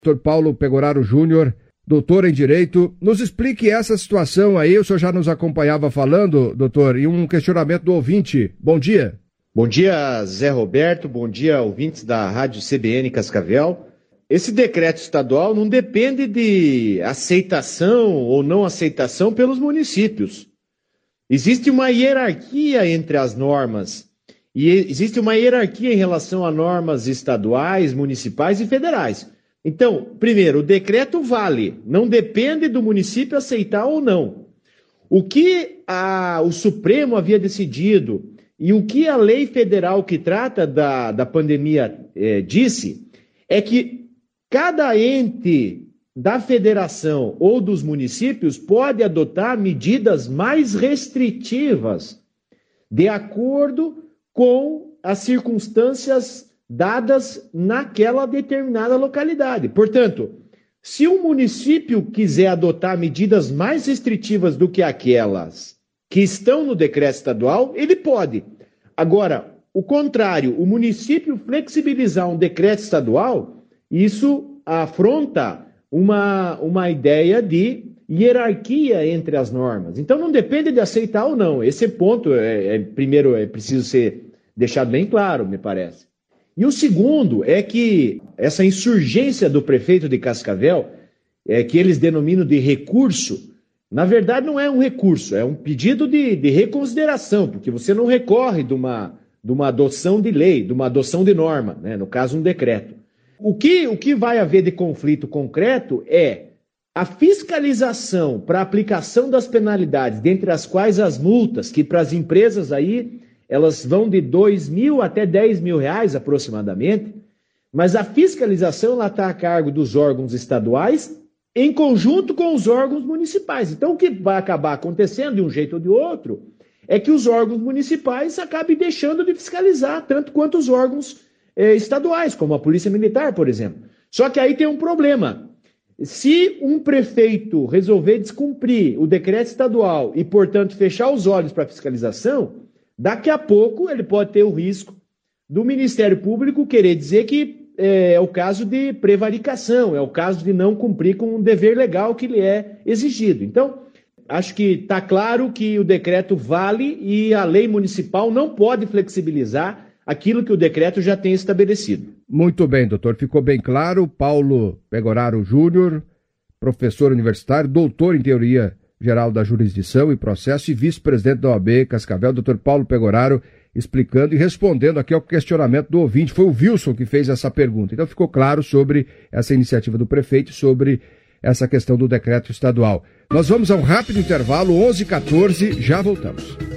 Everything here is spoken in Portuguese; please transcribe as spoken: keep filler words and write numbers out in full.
doutor Paulo Pegoraro Júnior, doutor em Direito. Nos explique essa situação aí, o senhor já nos acompanhava falando, doutor, e um questionamento do ouvinte. Bom dia. Bom dia, Zé Roberto, bom dia, ouvintes da Rádio C B N Cascavel. Esse decreto estadual não depende de aceitação ou não aceitação pelos municípios. Existe uma hierarquia entre as normas e existe uma hierarquia em relação a normas estaduais, municipais e federais. Então, primeiro, o decreto vale, não depende do município aceitar ou não. O que a, o Supremo havia decidido e o que a lei federal que trata da, da pandemia eh, disse é que cada ente da federação ou dos municípios pode adotar medidas mais restritivas de acordo com as circunstâncias dadas naquela determinada localidade. Portanto, se um município quiser adotar medidas mais restritivas do que aquelas que estão no decreto estadual, ele pode. Agora, o contrário, o município flexibilizar um decreto estadual, isso afronta uma, uma ideia de hierarquia entre as normas. Então não depende de aceitar ou não. Esse ponto, é, é, primeiro, é preciso ser deixado bem claro, me parece. E o segundo é que essa insurgência do prefeito de Cascavel, é, que eles denominam de recurso, na verdade não é um recurso, é um pedido de, de reconsideração, porque você não recorre de uma, de uma adoção de lei, de uma adoção de norma, né? No caso um decreto. O que, o que vai haver de conflito concreto é a fiscalização para a aplicação das penalidades, dentre as quais as multas, que para as empresas aí, elas vão de dois mil até dez mil reais aproximadamente, mas a fiscalização está a cargo dos órgãos estaduais em conjunto com os órgãos municipais. Então o que vai acabar acontecendo de um jeito ou de outro é que os órgãos municipais acabem deixando de fiscalizar, tanto quanto os órgãos eh, estaduais, como a Polícia Militar, por exemplo. Só que aí tem um problema. Se um prefeito resolver descumprir o decreto estadual e, portanto, fechar os olhos para a fiscalização, daqui a pouco ele pode ter o risco do Ministério Público querer dizer que é, é o caso de prevaricação, é o caso de não cumprir com um dever legal que lhe é exigido. Então, acho que está claro que o decreto vale e a lei municipal não pode flexibilizar aquilo que o decreto já tem estabelecido. Muito bem, doutor. Ficou bem claro. Paulo Pegoraro Júnior, professor universitário, doutor em Teoria Geral da Jurisdição e Processo e vice-presidente da O A B Cascavel, doutor Paulo Pegoraro, explicando e respondendo aqui ao questionamento do ouvinte. Foi o Wilson que fez essa pergunta. Então ficou claro sobre essa iniciativa do prefeito, sobre essa questão do decreto estadual. Nós vamos a um rápido intervalo, onze e quatorze, já voltamos.